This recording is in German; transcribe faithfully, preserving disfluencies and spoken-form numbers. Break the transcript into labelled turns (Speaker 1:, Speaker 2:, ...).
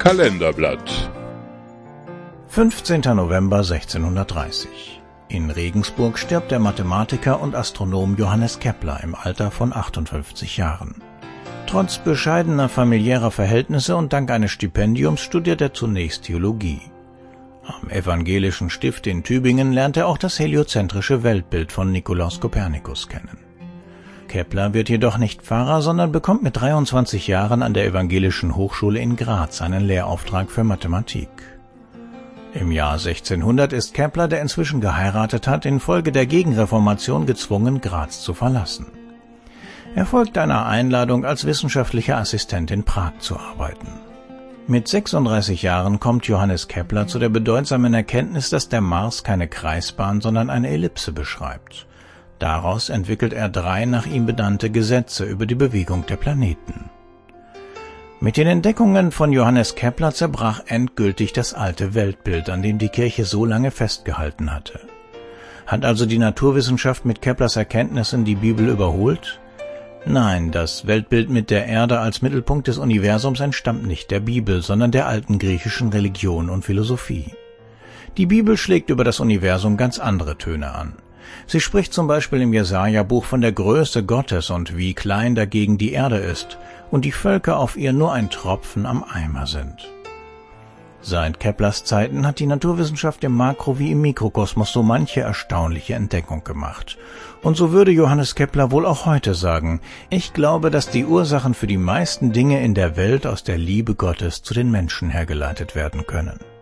Speaker 1: Kalenderblatt.
Speaker 2: fünfzehnter November sechzehnhundertdreißig. In Regensburg stirbt der Mathematiker und Astronom Johannes Kepler im Alter von achtundfünfzig Jahren. Trotz bescheidener familiärer Verhältnisse und dank eines Stipendiums studiert er zunächst Theologie. Am Evangelischen Stift in Tübingen lernt er auch das heliozentrische Weltbild von Nikolaus Kopernikus kennen. Kepler wird jedoch nicht Pfarrer, sondern bekommt mit dreiundzwanzig Jahren an der Evangelischen Hochschule in Graz einen Lehrauftrag für Mathematik. Im Jahr sechzehnhundert ist Kepler, der inzwischen geheiratet hat, infolge der Gegenreformation gezwungen, Graz zu verlassen. Er folgt einer Einladung, als wissenschaftlicher Assistent in Prag zu arbeiten. Mit sechsunddreißig Jahren kommt Johannes Kepler zu der bedeutsamen Erkenntnis, dass der Mars keine Kreisbahn, sondern eine Ellipse beschreibt. Daraus entwickelt er drei nach ihm benannte Gesetze über die Bewegung der Planeten. Mit den Entdeckungen von Johannes Kepler zerbrach endgültig das alte Weltbild, an dem die Kirche so lange festgehalten hatte. Hat also die Naturwissenschaft mit Keplers Erkenntnissen die Bibel überholt? Nein, das Weltbild mit der Erde als Mittelpunkt des Universums entstammt nicht der Bibel, sondern der alten griechischen Religion und Philosophie. Die Bibel schlägt über das Universum ganz andere Töne an. Sie spricht zum Beispiel im Jesaja-Buch von der Größe Gottes und wie klein dagegen die Erde ist und die Völker auf ihr nur ein Tropfen am Eimer sind. Seit Keplers Zeiten hat die Naturwissenschaft im Makro- wie im Mikrokosmos so manche erstaunliche Entdeckung gemacht. Und so würde Johannes Kepler wohl auch heute sagen: Ich glaube, dass die Ursachen für die meisten Dinge in der Welt aus der Liebe Gottes zu den Menschen hergeleitet werden können.